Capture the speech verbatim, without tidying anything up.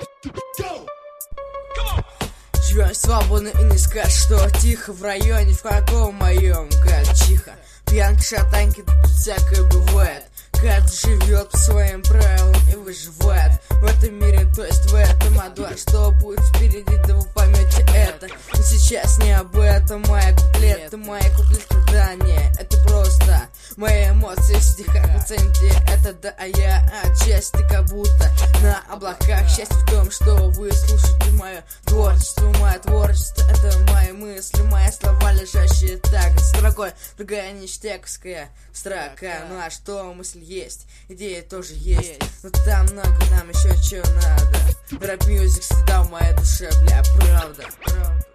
Живем свободно и не скажешь, что тихо в районе, в каком моем чиха. Пьянки, шатанки, тут всякое бывает. Каждый живет по своим правилам и выживает в этом мире, то есть в этом аду. А что будет впереди, да вы поймете это. Но сейчас не об этом мои куплеты, мои куплеты, да не, это просто мои эмоции в стихах. Оцените это, да, а я отчасти как будто на облаках. Счастье в том, что вы слушаете мое творчество. Мое творчество — это мои мысли, мои слова, лежащие так строкой. Другая ништяковская строка. Ну а что, мысль есть, идея тоже есть, но там много нам еще чего надо. Рэп-мьюзик всегда в моей душе, бля, правда, правда.